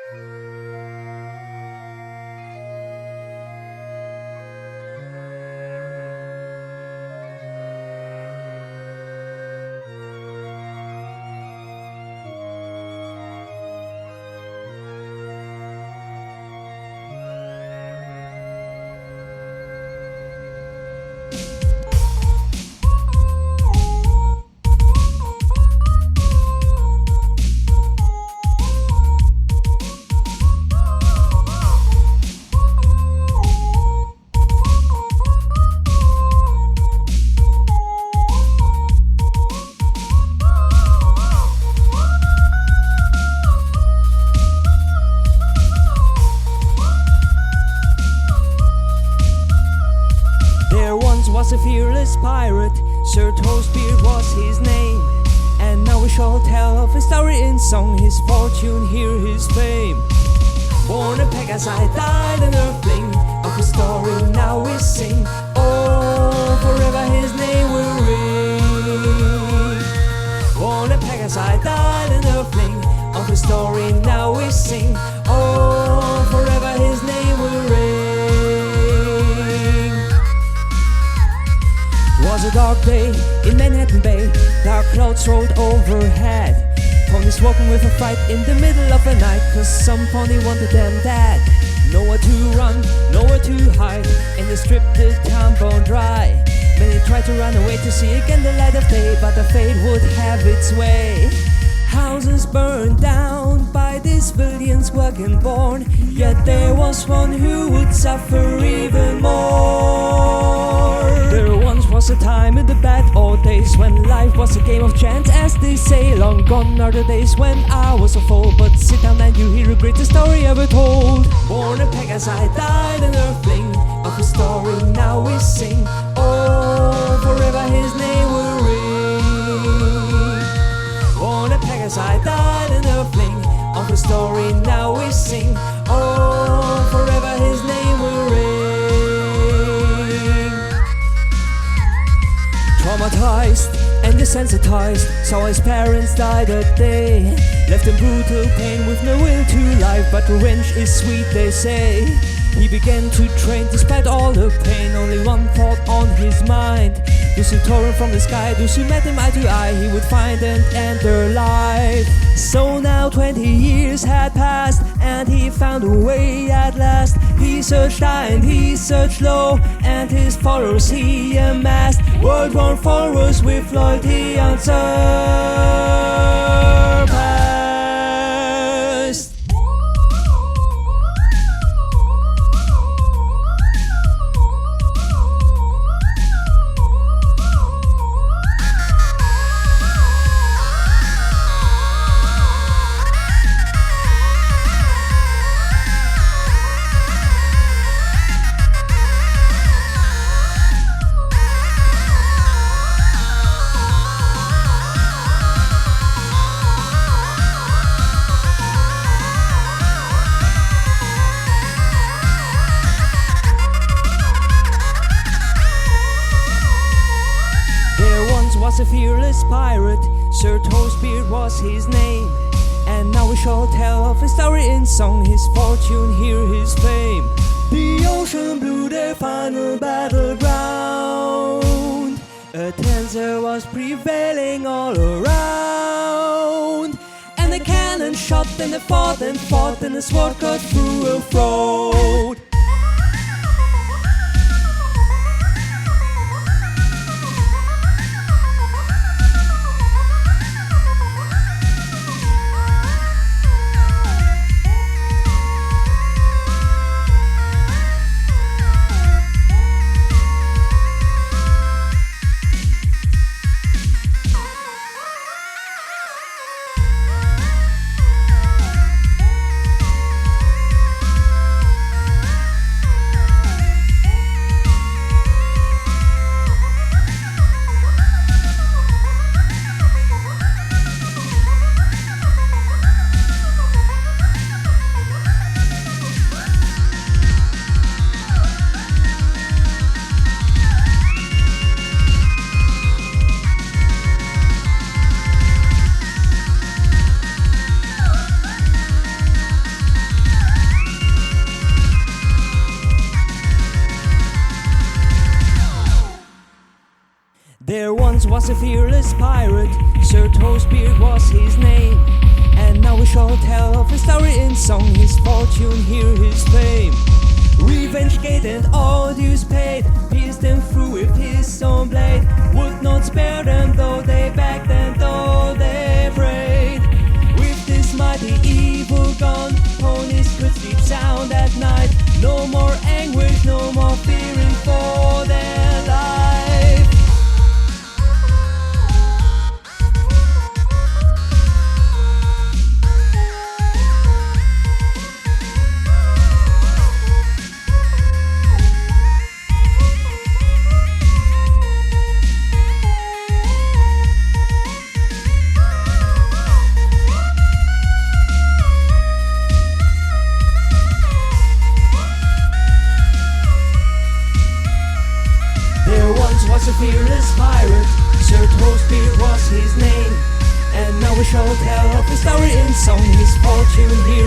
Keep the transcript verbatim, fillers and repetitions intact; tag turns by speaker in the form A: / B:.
A: Was a fearless pirate, Sir Toastbeard was his name. And now we shall tell of his story in song, his fortune, hear his fame. Born a Pegasi, died an earthling, of his story now we sing. Oh, forever his name will ring. Born a Pegasi, died an earthling, of his story now we sing. Oh, forever his name will ring. It was a dark day in Manhattan Bay, dark clouds rolled overhead. Ponies walking with a fright in the middle of the night, cause some pony wanted them dead. Nowhere to run, nowhere to hide, and they stripped the town bone dry. Many tried to run away to see again the light of day, but the fate would have its way. Houses burned down by these villains wagon born, yet there was one who would suffer even more. There once was a time in the bad old days when life was a game of chance, as they say. Long gone are the days when I was a fool, but sit down and you hear a greatest story ever told. Born a Pegasi, died an earthling, of his story now we sing. Oh, forever his name will ring. Born a Pegasi, died an earthling, of his story now we sing. Oh, forever his name will ring. Traumatized and desensitized, saw his parents die that day. Left in brutal pain with no will to life, but revenge is sweet they say. He began to train despite all the pain, only one thought on his mind. Those who tore him from the sky, those who met him eye to eye, he would find and end their life. So now twenty years had passed, and he found a way at last. He searched high and he searched low, and his followers he amassed. World-worn followers with loyalty unsurpassed. Was a fearless pirate, Sir Toastbeard was his name. And now we shall tell of his story in song, his fortune, hear his fame. The ocean blew their final battleground. A tenser was prevailing all around, and the cannon shot and they fought and fought, and the sword cut through a throat. There once was a fearless pirate, Sir Toastbeard was his name. And now we shall tell of his story in song, his fortune, hear his fame. Revenge gate and all dues paid, pierced them through with his own blade. Would not spare them though they begged and though they prayed. With this mighty evil gone, ponies could sleep sound at night. No more anguish, no more fearing for their life. Was a fearless pirate, Sir Toastbeard was his name. And now we shall tell of his story in song, his fortune here